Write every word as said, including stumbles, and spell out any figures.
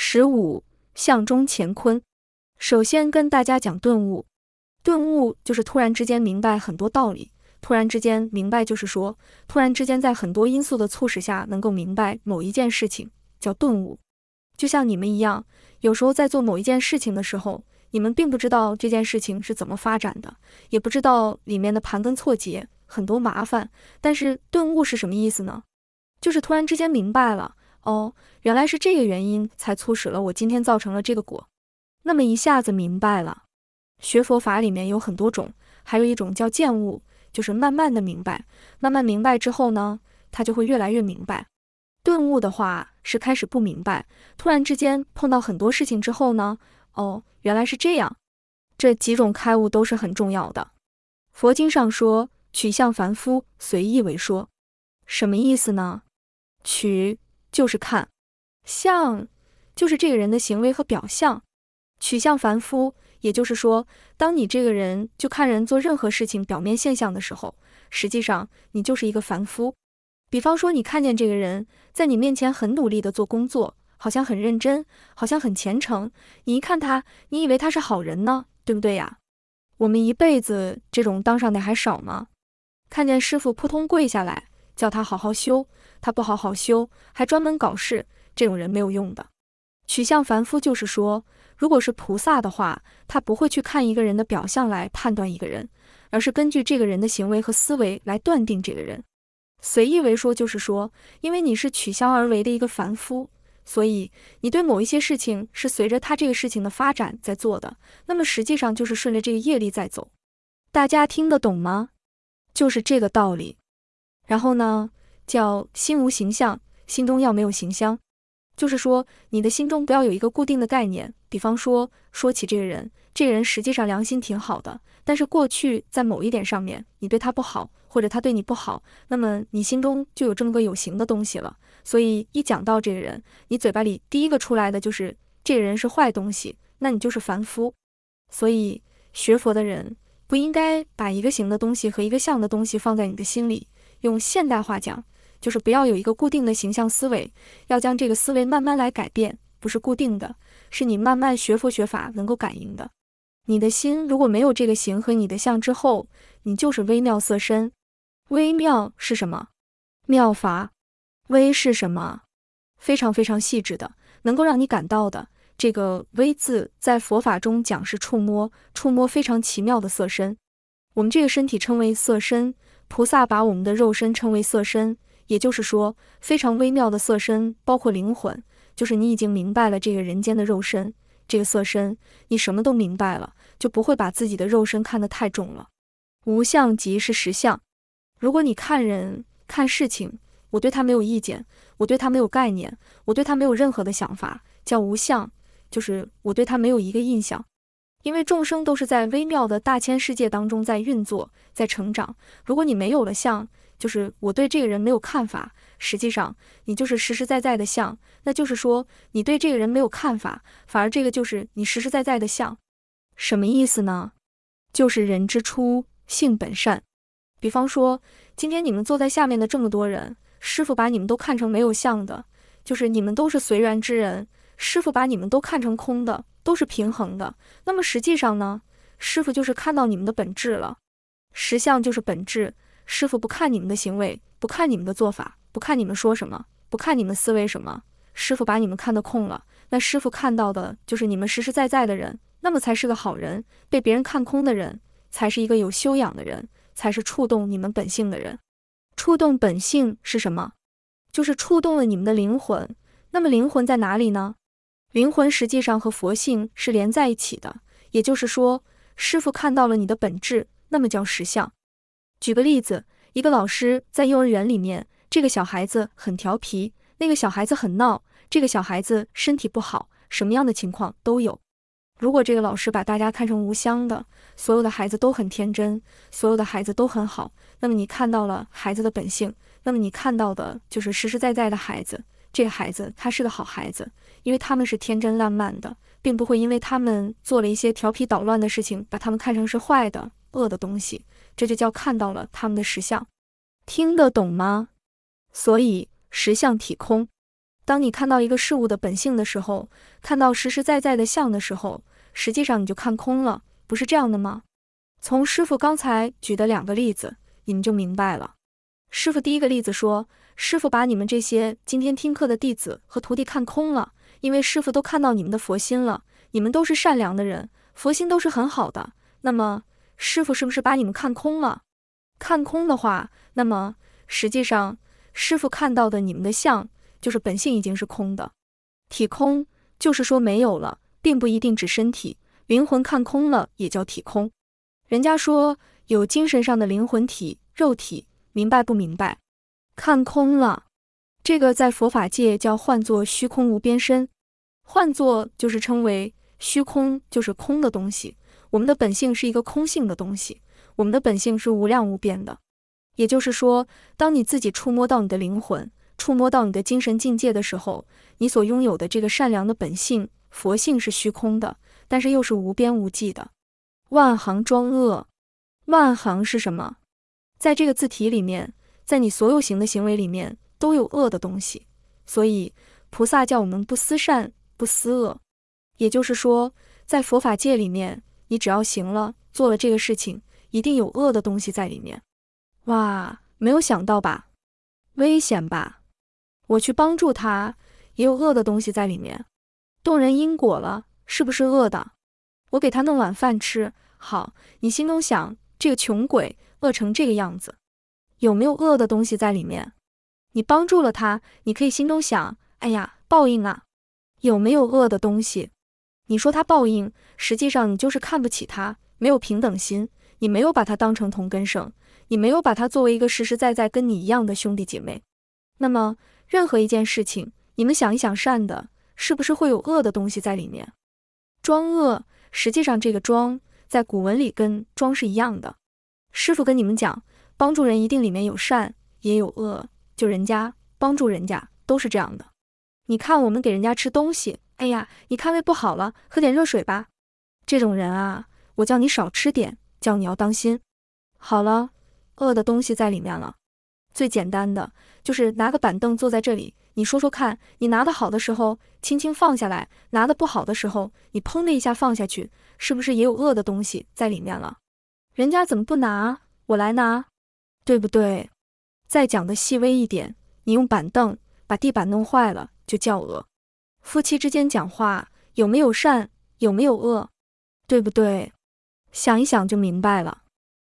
十五，相中乾坤。首先跟大家讲顿悟。顿悟就是突然之间明白很多道理，突然之间明白就是说，突然之间在很多因素的促使下能够明白某一件事情，叫顿悟。就像你们一样，有时候在做某一件事情的时候，你们并不知道这件事情是怎么发展的，也不知道里面的盘根错节，很多麻烦。但是顿悟是什么意思呢？就是突然之间明白了，哦，原来是这个原因才促使了我今天造成了这个果。那么一下子明白了。学佛法里面有很多种，还有一种叫渐悟，就是慢慢的明白，慢慢明白之后呢，他就会越来越明白。顿悟的话是开始不明白，突然之间碰到很多事情之后呢，哦，原来是这样。这几种开悟都是很重要的。佛经上说，取相凡夫，随意为说。什么意思呢？取就是看，相就是这个人的行为和表象。取相凡夫，也就是说，当你这个人就看人做任何事情表面现象的时候，实际上你就是一个凡夫。比方说你看见这个人在你面前很努力的做工作，好像很认真，好像很虔诚，你一看他，你以为他是好人呢，对不对呀？我们一辈子这种当上的还少吗？看见师傅扑通跪下来叫他好好修，他不好好修，还专门搞事，这种人没有用的。取相凡夫就是说，如果是菩萨的话，他不会去看一个人的表象来判断一个人，而是根据这个人的行为和思维来断定这个人。随意为说就是说，因为你是取相而为的一个凡夫，所以你对某一些事情是随着他这个事情的发展在做的，那么实际上就是顺着这个业力在走。大家听得懂吗？就是这个道理。然后呢，叫心无形象，心中要没有形象。就是说，你的心中不要有一个固定的概念。比方说，说起这个人，这个人实际上良心挺好的，但是过去在某一点上面，你对他不好，或者他对你不好，那么你心中就有这么个有形的东西了。所以一讲到这个人，你嘴巴里第一个出来的就是这个人是坏东西，那你就是凡夫。所以学佛的人不应该把一个形的东西和一个相的东西放在你的心里。用现代话讲，就是不要有一个固定的形象思维，要将这个思维慢慢来改变，不是固定的，是你慢慢学佛学法能够感应的。你的心如果没有这个形和你的相之后，你就是微妙色身。微妙是什么？妙法。微是什么？非常非常细致的，能够让你感到的。这个微字在佛法中讲是触摸，触摸非常奇妙的色身。我们这个身体称为色身，菩萨把我们的肉身称为色身，也就是说，非常微妙的色身包括灵魂，就是你已经明白了这个人间的肉身，这个色身，你什么都明白了，就不会把自己的肉身看得太重了。无相即是实相。如果你看人、看事情，我对他没有意见，我对他没有概念，我对他没有任何的想法，叫无相，就是我对他没有一个印象。因为众生都是在微妙的大千世界当中在运作，在成长。如果你没有了相，就是我对这个人没有看法，实际上你就是实实在在的相，那就是说你对这个人没有看法，反而这个就是你实实在在的相。什么意思呢？就是人之初，性本善。比方说，今天你们坐在下面的这么多人，师父把你们都看成没有相的，就是你们都是随缘之人，师父把你们都看成空的，都是平衡的。那么实际上呢，师父就是看到你们的本质了。实相就是本质，师父不看你们的行为，不看你们的做法，不看你们说什么，不看你们思维什么，师父把你们看得空了。那师父看到的就是你们实实在在的人，那么才是个好人。被别人看空的人，才是一个有修养的人，才是触动你们本性的人。触动本性是什么？就是触动了你们的灵魂。那么灵魂在哪里呢？灵魂实际上和佛性是连在一起的，也就是说，师父看到了你的本质，那么叫实相。举个例子，一个老师在幼儿园里面，这个小孩子很调皮，那个小孩子很闹，这个小孩子身体不好，什么样的情况都有。如果这个老师把大家看成无相的，所有的孩子都很天真，所有的孩子都很好，那么你看到了孩子的本性，那么你看到的就是实实在在的孩子。这个孩子他是个好孩子，因为他们是天真烂漫的，并不会因为他们做了一些调皮捣乱的事情，把他们看成是坏的、恶的东西，这就叫看到了他们的实相。听得懂吗？所以实相体空。 当你看到一个事物的本性的时候，看到实实在在的相的时候，实际上你就看空了，不是这样的吗？从师傅刚才举的两个例子，你们就明白了。师傅第一个例子说，师傅把你们这些今天听课的弟子和徒弟看空了，因为师傅都看到你们的佛心了，你们都是善良的人，佛心都是很好的，那么师傅是不是把你们看空了？看空的话，那么实际上师傅看到的你们的相，就是本性已经是空的。体空就是说没有了，并不一定指身体，灵魂看空了也叫体空。人家说有精神上的灵魂体、肉体，明白不明白？看空了，这个在佛法界叫唤作虚空无边身。唤作就是称为虚空，就是空的东西。我们的本性是一个空性的东西，我们的本性是无量无边的。也就是说，当你自己触摸到你的灵魂，触摸到你的精神境界的时候，你所拥有的这个善良的本性、佛性是虚空的，但是又是无边无际的。万行装恶，万行是什么？在这个字体里面，在你所有行的行为里面都有恶的东西，所以菩萨叫我们不思善，不思恶。也就是说，在佛法界里面，你只要行了，做了这个事情，一定有恶的东西在里面。哇，没有想到吧？危险吧？我去帮助他，也有恶的东西在里面。动人因果了，是不是恶的？我给他弄碗饭吃，好，你心中想，这个穷鬼饿成这个样子，有没有恶的东西在里面？你帮助了他，你可以心中想，哎呀，报应啊，有没有恶的东西？你说他报应，实际上你就是看不起他，没有平等心，你没有把他当成同根生，你没有把他作为一个实实在在跟你一样的兄弟姐妹。那么任何一件事情，你们想一想善的，是不是会有恶的东西在里面？装恶，实际上这个装在古文里跟装是一样的。师父跟你们讲，帮助人一定里面有善也有恶，就人家帮助人家都是这样的。你看我们给人家吃东西，哎呀，你看胃不好了，喝点热水吧。这种人啊，我叫你少吃点，叫你要当心。好了，恶的东西在里面了。最简单的就是拿个板凳坐在这里，你说说看，你拿得好的时候轻轻放下来，拿得不好的时候你砰的一下放下去，是不是也有恶的东西在里面了？人家怎么不拿，我来拿，对不对？再讲的细微一点，你用板凳把地板弄坏了就叫恶。夫妻之间讲话有没有善，有没有恶，对不对？想一想就明白了。